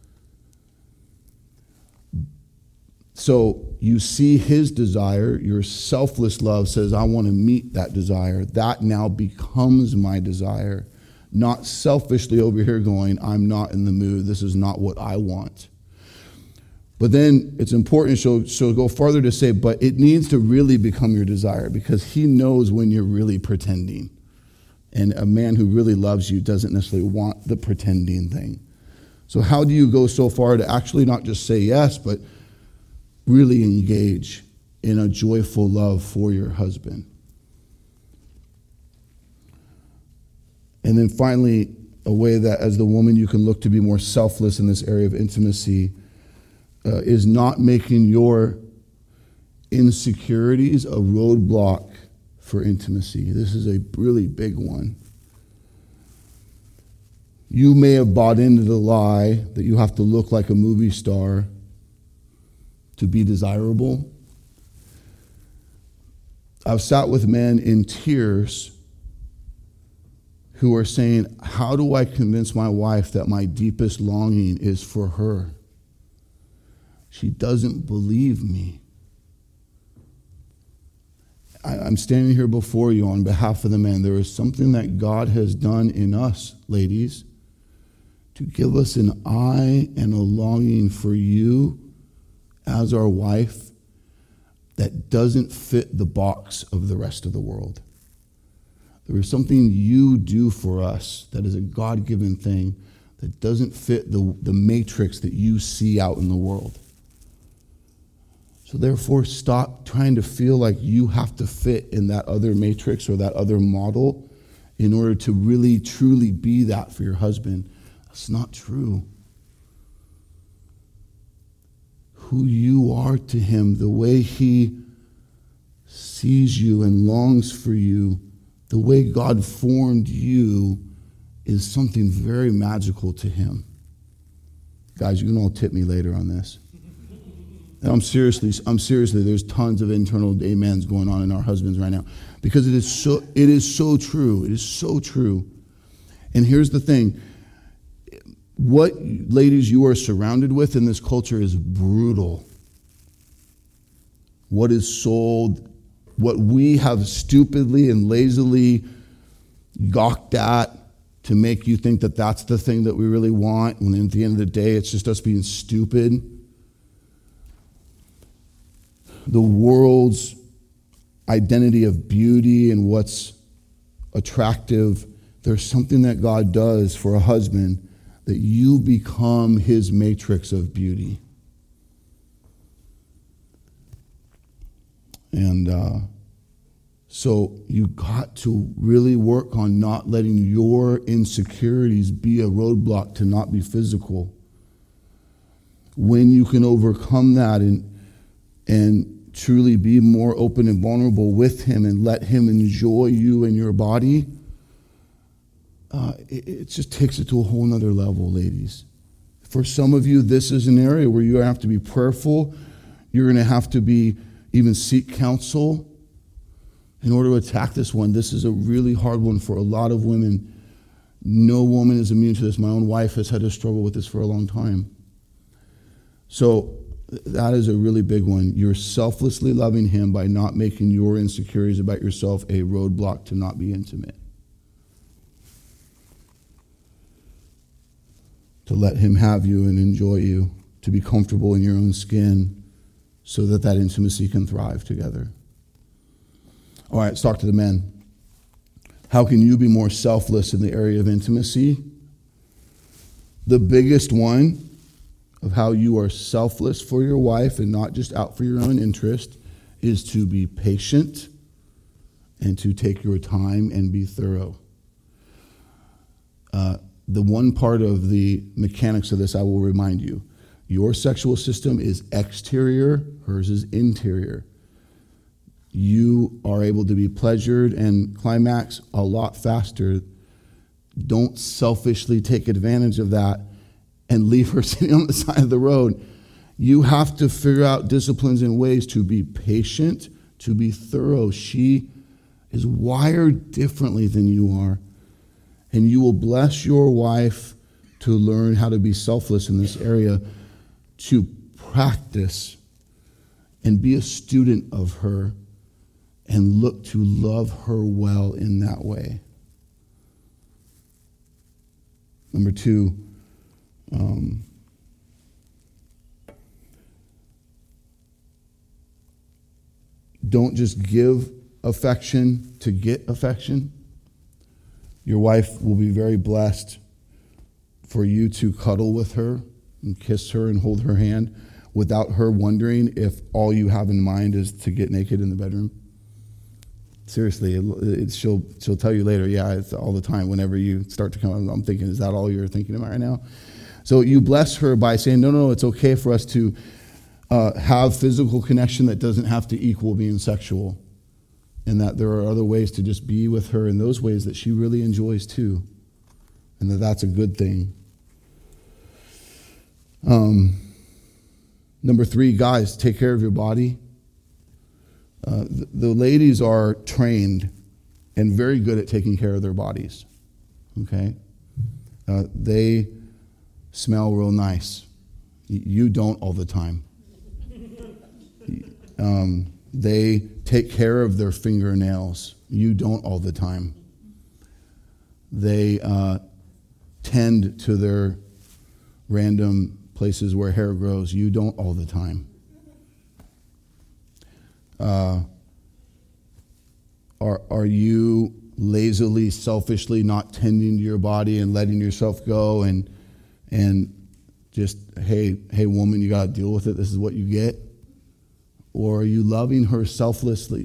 So you see his desire, your selfless love says, I want to meet that desire. That now becomes my desire. Not selfishly over here going, I'm not in the mood. This is not what I want. But then it's important, she'll go farther to say, but it needs to really become your desire because he knows when you're really pretending. And a man who really loves you doesn't necessarily want the pretending thing. So how do you go so far to actually not just say yes, but really engage in a joyful love for your husband? And then finally, a way that as the woman you can look to be more selfless in this area of intimacy is not making your insecurities a roadblock for intimacy. This is a really big one. You may have bought into the lie that you have to look like a movie star to be desirable. I've sat with men in tears who are saying, how do I convince my wife that my deepest longing is for her? She doesn't believe me. I'm standing here before you on behalf of the men. There is something that God has done in us, ladies, to give us an eye and a longing for you as our wife that doesn't fit the box of the rest of the world. There is something you do for us that is a God-given thing that doesn't fit the matrix that you see out in the world. So therefore, stop trying to feel like you have to fit in that other matrix or that other model in order to really, truly be that for your husband. That's not true. Who you are to him, the way he sees you and longs for you, the way God formed you is something very magical to him. Guys, you can all tip me later on this. And I'm seriously, there's tons of internal amens going on in our husbands right now. Because it is so true. It is so true. And here's the thing. What, ladies, you are surrounded with in this culture is brutal. What is sold, what we have stupidly and lazily gawked at to make you think that that's the thing that we really want, when at the end of the day, it's just us being stupid. The world's identity of beauty and what's attractive, there's something that God does for a husband that you become his matrix of beauty. And so you got to really work on not letting your insecurities be a roadblock to not be physical. When you can overcome that and truly be more open and vulnerable with him and let him enjoy you and your body, it just takes it to a whole nother level, ladies. For some of you, this is an area where you have to be prayerful. You're going to have to be even seek counsel in order to attack this one. This is a really hard one for a lot of women. No woman is immune to this. My own wife has had to struggle with this for a long time. So that is a really big one. You're selflessly loving him by not making your insecurities about yourself a roadblock to not be intimate. To let him have you and enjoy you, to be comfortable in your own skin so that that intimacy can thrive together. All right, let's talk to the men. How can you be more selfless in the area of intimacy? The biggest one of how you are selfless for your wife and not just out for your own interest is to be patient and to take your time and be thorough. The one part of the mechanics of this, I will remind you. Your sexual system is exterior, hers is interior. You are able to be pleasured and climax a lot faster. Don't selfishly take advantage of that and leave her sitting on the side of the road. You have to figure out disciplines and ways to be patient, to be thorough. She is wired differently than you are. And you will bless your wife to learn how to be selfless in this area, to practice and be a student of her and look to love her well in that way. Number two, don't just give affection to get affection. Your wife will be very blessed for you to cuddle with her and kiss her and hold her hand without her wondering if all you have in mind is to get naked in the bedroom. Seriously, she'll tell you later, yeah, it's all the time. Whenever you start to come, I'm thinking, is that all you're thinking about right now? So you bless her by saying, no, it's okay for us to have physical connection that doesn't have to equal being sexual. And that there are other ways to just be with her in those ways that she really enjoys too. And that's a good thing. Number 3, guys, take care of your body. The ladies are trained and very good at taking care of their bodies. Okay? They smell real nice. You don't all the time. They take care of their fingernails. You don't all the time. They tend to their random places where hair grows. You don't all the time. Are you lazily, selfishly not tending to your body and letting yourself go and just, hey woman, you got to deal with it. This is what you get? Or are you loving her selflessly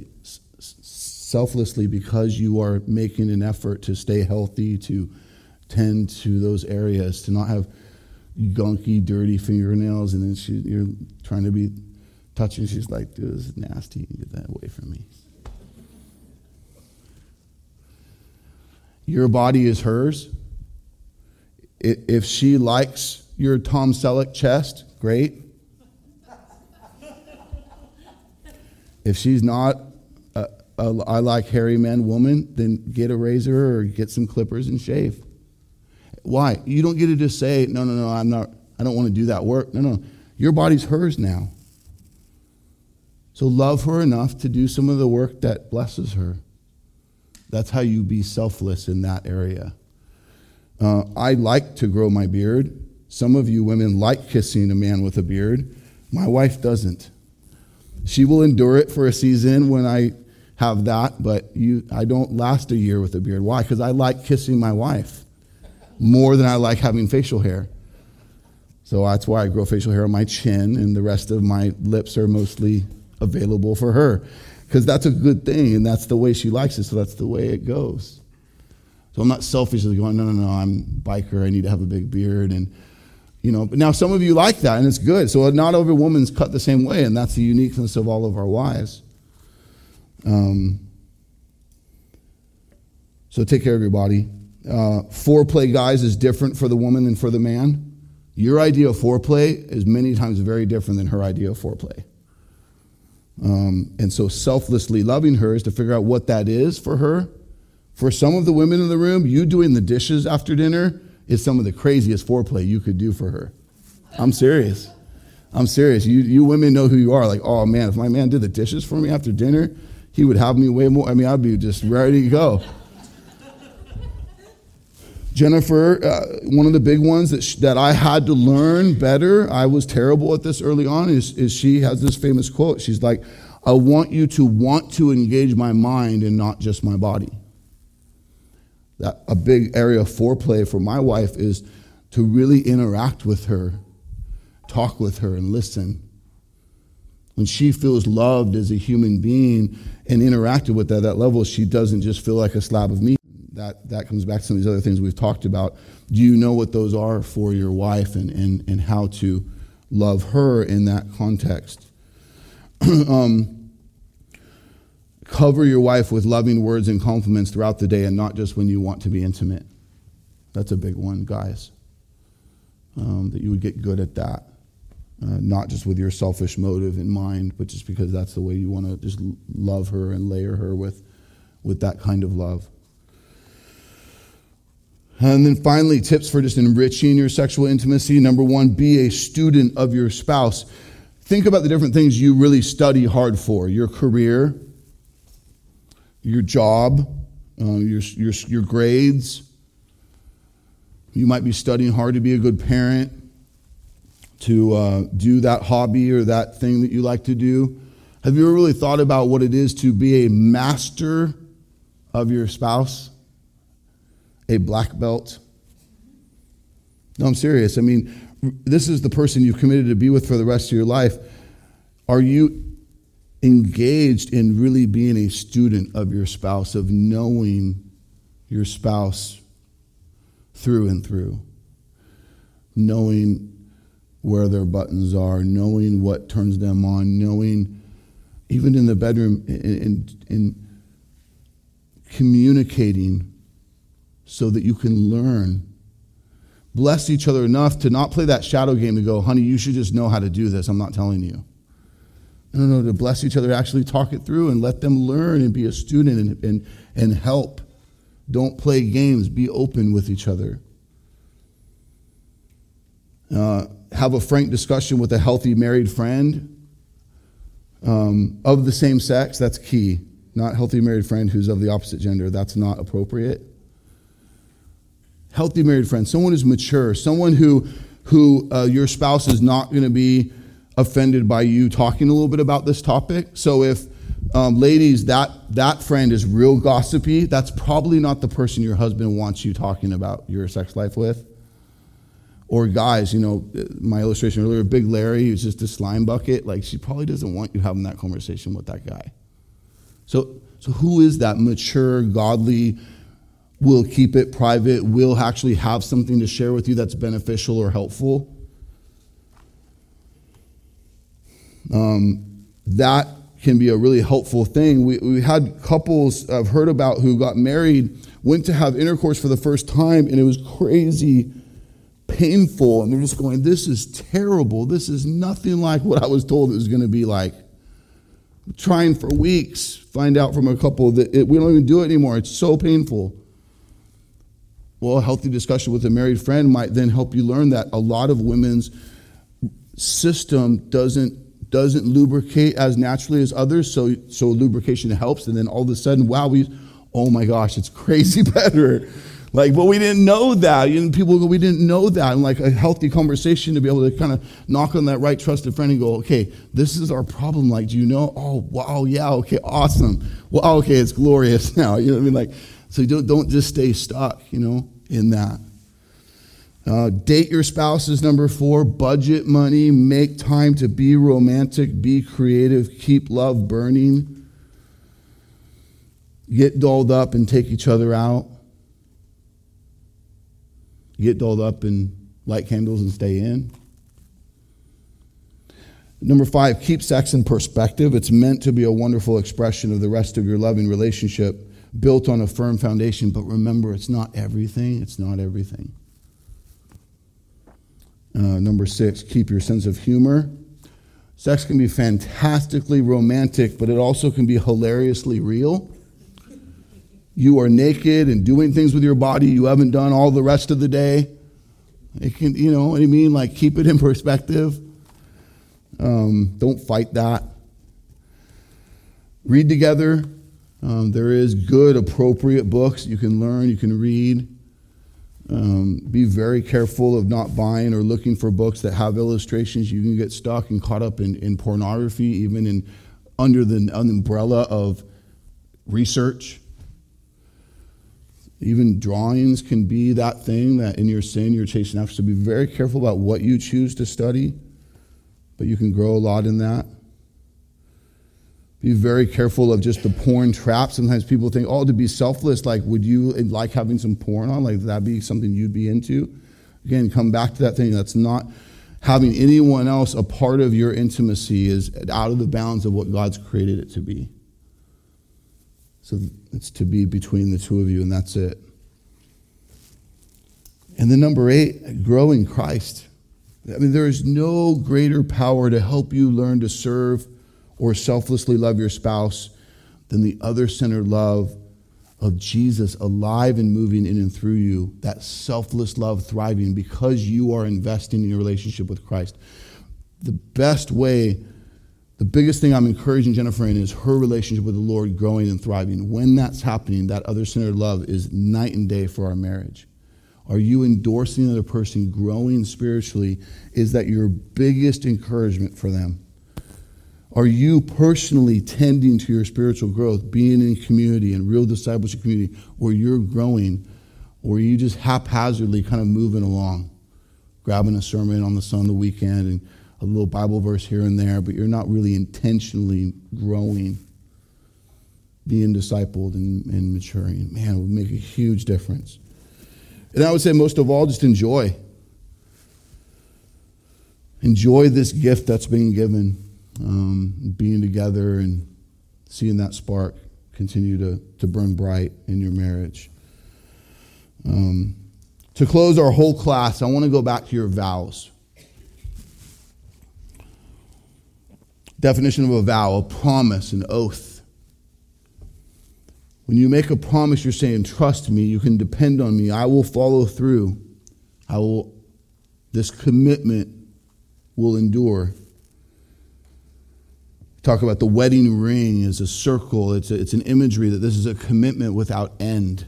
because you are making an effort to stay healthy, to tend to those areas, to not have gunky, dirty fingernails, and then you're trying to be touching. She's like, dude, this is nasty. Get that away from me. Your body is hers. If she likes your Tom Selleck chest, great. If she's not I like hairy man woman, then get a razor or get some clippers and shave. Why? You don't get to just say, no, I don't want to do that work. No. Your body's hers now. So love her enough to do some of the work that blesses her. That's how you be selfless in that area. I like to grow my beard. Some of you women like kissing a man with a beard. My wife doesn't. She will endure it for a season when I have that, but I don't last a year with a beard. Why? Because I like kissing my wife more than I like having facial hair. So that's why I grow facial hair on my chin, and the rest of my lips are mostly available for her. Because that's a good thing, and that's the way she likes it, so that's the way it goes. So I'm not selfishly going, no, I'm a biker, I need to have a big beard, and but now some of you like that, and it's good. So not every woman's cut the same way, and that's the uniqueness of all of our wives. So take care of your body. Foreplay, guys, is different for the woman than for the man. Your idea of foreplay is many times very different than her idea of foreplay. And so selflessly loving her is to figure out what that is for her. For some of the women in the room, you doing the dishes after dinner is some of the craziest foreplay you could do for her. I'm serious. You women know who you are. Like, oh man, if my man did the dishes for me after dinner, he would have me way more. I'd be just ready to go. Jennifer, one of the big ones that I had to learn better, I was terrible at this early on, is she has this famous quote. She's like, I want you to want to engage my mind and not just my body. That a big area of foreplay for my wife is to really interact with her, talk with her, and listen. When she feels loved as a human being and interacted with at that level, she doesn't just feel like a slab of meat. That comes back to some of these other things we've talked about. Do you know what those are for your wife and how to love her in that context? Cover your wife with loving words and compliments throughout the day and not just when you want to be intimate. That's a big one, guys. That you would get good at that. Not just with your selfish motive in mind, but just because that's the way you want to just love her and layer her with that kind of love. And then finally, tips for just enriching your sexual intimacy. Number 1, be a student of your spouse. Think about the different things you really study hard for. Your career, your job, your grades. You might be studying hard to be a good parent, to do that hobby or that thing that you like to do. Have you ever really thought about what it is to be a master of your spouse? A black belt? No, I'm serious. This is the person you've committed to be with for the rest of your life. Are you engaged in really being a student of your spouse, of knowing your spouse through and through, knowing where their buttons are, knowing what turns them on, knowing even in the bedroom, in communicating so that you can learn. Bless each other enough to not play that shadow game to go, honey, you should just know how to do this. I'm not telling you. No, to bless each other, actually talk it through and let them learn and be a student and help. Don't play games. Be open with each other. Have a frank discussion with a healthy married friend of the same sex. That's key. Not healthy married friend who's of the opposite gender. That's not appropriate. Healthy married friend, someone who's mature, someone who your spouse is not going to be offended by you talking a little bit about this topic. So if ladies, that friend is real gossipy, that's probably not the person your husband wants you talking about your sex life with. Or guys, my illustration earlier, Big Larry, who's just a slime bucket, like she probably doesn't want you having that conversation with that guy. So who is that mature, godly, will keep it private, will actually have something to share with you that's beneficial or helpful? That can be a really helpful thing. We had couples I've heard about who got married, went to have intercourse for the first time, and it was crazy painful. And they're just going, this is terrible. This is nothing like what I was told it was going to be like. Trying for weeks, find out from a couple that we don't even do it anymore. It's so painful. Well, a healthy discussion with a married friend might then help you learn that a lot of women's system doesn't lubricate as naturally as others, so lubrication helps, and then all of a sudden, wow, oh my gosh, it's crazy better. Like, but we didn't know that. People go, we didn't know that. And like a healthy conversation to be able to kind of knock on that right trusted friend and go, okay, this is our problem. Like, do you know? Oh, wow, yeah, okay, awesome. Well, okay, it's glorious now. You know what I mean? Like, so don't just stay stuck, in that. Date your spouse is number 4. Budget money. Make time to be romantic. Be creative. Keep love burning. Get dolled up and take each other out. Get dolled up and light candles and stay in. Number 5, keep sex in perspective. It's meant to be a wonderful expression of the rest of your loving relationship built on a firm foundation. But remember, it's not everything. It's not everything. Number 6, keep your sense of humor. Sex can be fantastically romantic, but it also can be hilariously real. You are naked and doing things with your body you haven't done all the rest of the day. It can, you know what I mean? Like, keep it in perspective. Don't fight that. Read together. There is good, appropriate books you can learn, you can read. Be very careful of not buying or looking for books that have illustrations. You can get stuck and caught up in pornography, even under the umbrella of research. Even drawings can be that thing that in your sin you're chasing after. So be very careful about what you choose to study, but you can grow a lot in that. Be very careful of just the porn trap. Sometimes people think, to be selfless, like, would you like having some porn on? Like, that'd be something you'd be into? Again, come back to that thing. That's not having anyone else a part of your intimacy is out of the bounds of what God's created it to be. So it's to be between the two of you, and that's it. And then number 8, grow in Christ. I mean, there is no greater power to help you learn to serve or selflessly love your spouse than the other-centered love of Jesus alive and moving in and through you, that selfless love thriving because you are investing in your relationship with Christ. The best way, the biggest thing I'm encouraging Jennifer in is her relationship with the Lord growing and thriving. When that's happening, that other-centered love is night and day for our marriage. Are you endorsing the other person growing spiritually? Is that your biggest encouragement for them? Are you personally tending to your spiritual growth, being in community and real discipleship community where you're growing, or are you just haphazardly kind of moving along, grabbing a sermon on the weekend and a little Bible verse here and there, but you're not really intentionally growing, being discipled and maturing. Man, it would make a huge difference. And I would say most of all, just enjoy. Enjoy this gift that's being given, being together and seeing that spark continue to burn bright in your marriage. To close our whole class, I want to go back to your vows. Definition of a vow: a promise, an oath. When you make a promise, you're saying, trust me, you can depend on me, I will follow through. This commitment will endure. Talk about the wedding ring as a circle. It's an imagery that this is a commitment without end.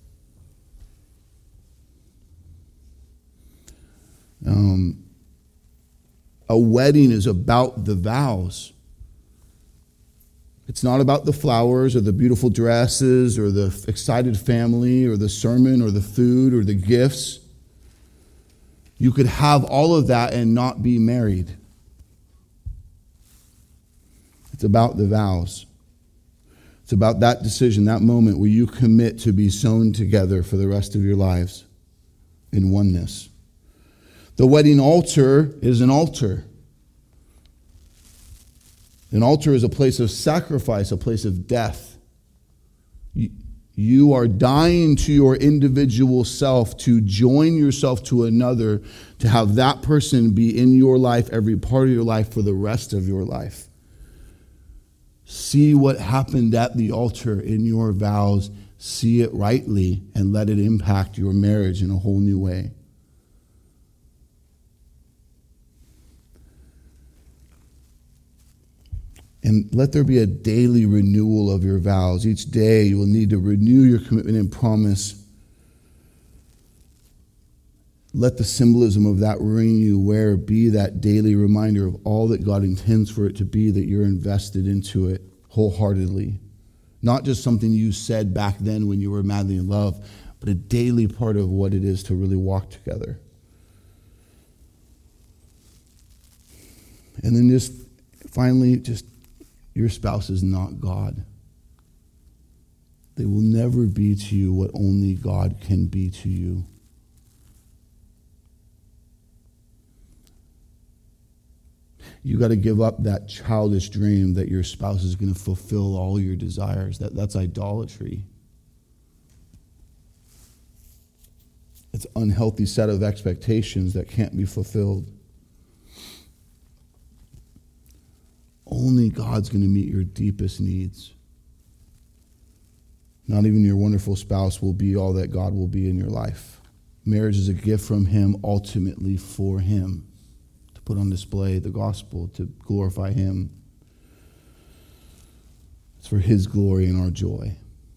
A wedding is about the vows. It's not about the flowers or the beautiful dresses or the excited family or the sermon or the food or the gifts. You could have all of that and not be married. It's about the vows. It's about that decision, that moment where you commit to be sewn together for the rest of your lives in oneness. The wedding altar is an altar. An altar is a place of sacrifice, a place of death. You are dying to your individual self to join yourself to another, to have that person be in your life, every part of your life, for the rest of your life. See what happened at the altar in your vows. See it rightly and let it impact your marriage in a whole new way. And let there be a daily renewal of your vows. Each day you will need to renew your commitment and promise. Let the symbolism of that ring you wear be that daily reminder of all that God intends for it to be, that you're invested into it wholeheartedly. Not just something you said back then when you were madly in love, but a daily part of what it is to really walk together. And then finally, your spouse is not God. They will never be to you what only God can be to you. You got to give up that childish dream that your spouse is going to fulfill all your desires. That's idolatry. It's an unhealthy set of expectations that can't be fulfilled. Only God's going to meet your deepest needs. Not even your wonderful spouse will be all that God will be in your life. Marriage is a gift from Him, ultimately for Him, to put on display the gospel, to glorify Him. It's for His glory and our joy.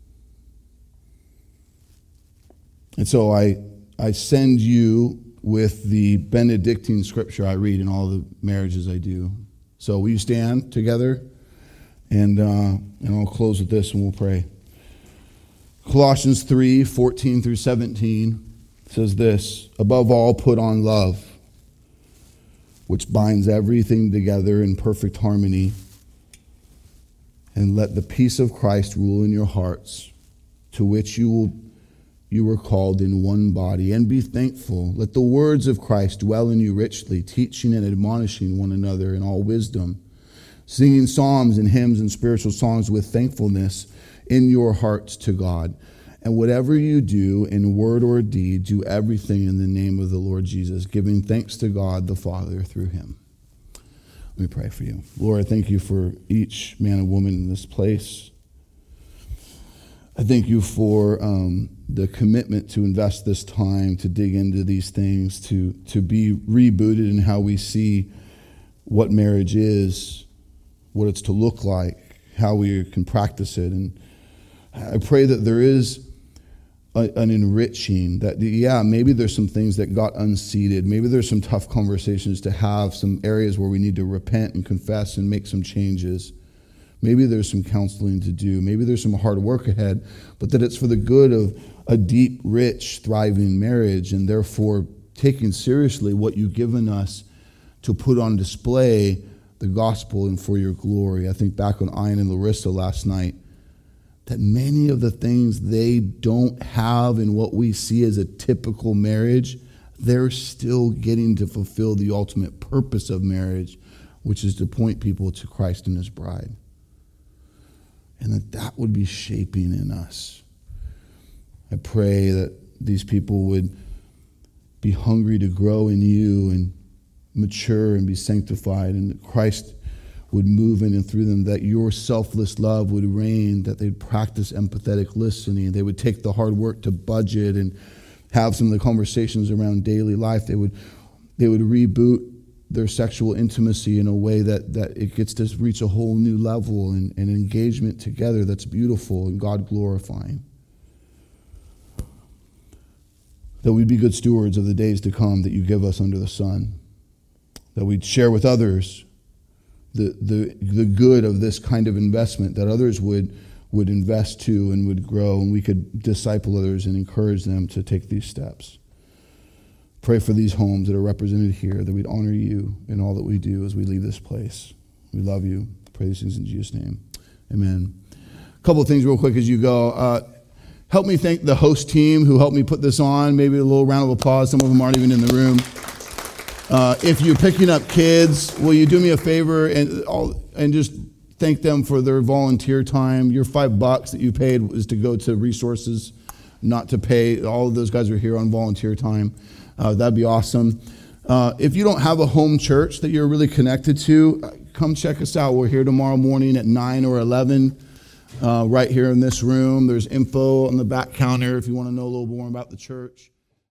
And so I send you with the Benedictine scripture I read in all the marriages I do. So will you stand together? And I'll close with this and we'll pray. Colossians 3:14 through 17 says this: above all, put on love, which binds everything together in perfect harmony. And let the peace of Christ rule in your hearts, to which you were called in one body. And be thankful. Let the words of Christ dwell in you richly, teaching and admonishing one another in all wisdom, singing psalms and hymns and spiritual songs with thankfulness in your hearts to God. And whatever you do in word or deed, do everything in the name of the Lord Jesus, giving thanks to God the Father through Him. Let me pray for you. Lord, I thank you for each man and woman in this place. I thank you for the commitment to invest this time, to dig into these things, to be rebooted in how we see what marriage is, what it's to look like, how we can practice it. And I pray that there is an enriching, that, maybe there's some things that got unseated. Maybe there's some tough conversations to have, some areas where we need to repent and confess and make some changes. Maybe there's some counseling to do. Maybe there's some hard work ahead, but that it's for the good of a deep, rich, thriving marriage, and therefore taking seriously what you've given us to put on display the gospel and for your glory. I think back on Ian and Larissa last night, that many of the things they don't have in what we see as a typical marriage, they're still getting to fulfill the ultimate purpose of marriage, which is to point people to Christ and his bride. And that would be shaping in us. I pray that these people would be hungry to grow in you and mature and be sanctified, and that Christ would move in and through them, that your selfless love would reign, that they'd practice empathetic listening, they would take the hard work to budget and have some of the conversations around daily life. They would reboot their sexual intimacy in a way that it gets to reach a whole new level and engagement together that's beautiful and God glorifying. That we'd be good stewards of the days to come that you give us under the sun. That we'd share with others the good of this kind of investment, that others would invest too and would grow, and we could disciple others and encourage them to take these steps. Pray for these homes that are represented here, that we'd honor you in all that we do as we leave this place. We love you. Pray these things in Jesus' name. Amen. A couple of things real quick as you go. Help me thank the host team who helped me put this on. Maybe a little round of applause. Some of them aren't even in the room. If you're picking up kids, will you do me a favor and just thank them for their volunteer time? Your $5 that you paid is to go to resources, not to pay. All of those guys are here on volunteer time. That'd be awesome. If you don't have a home church that you're really connected to, come check us out. We're here tomorrow morning at 9 or 11, right here in this room. There's info on the back counter if you want to know a little more about the church.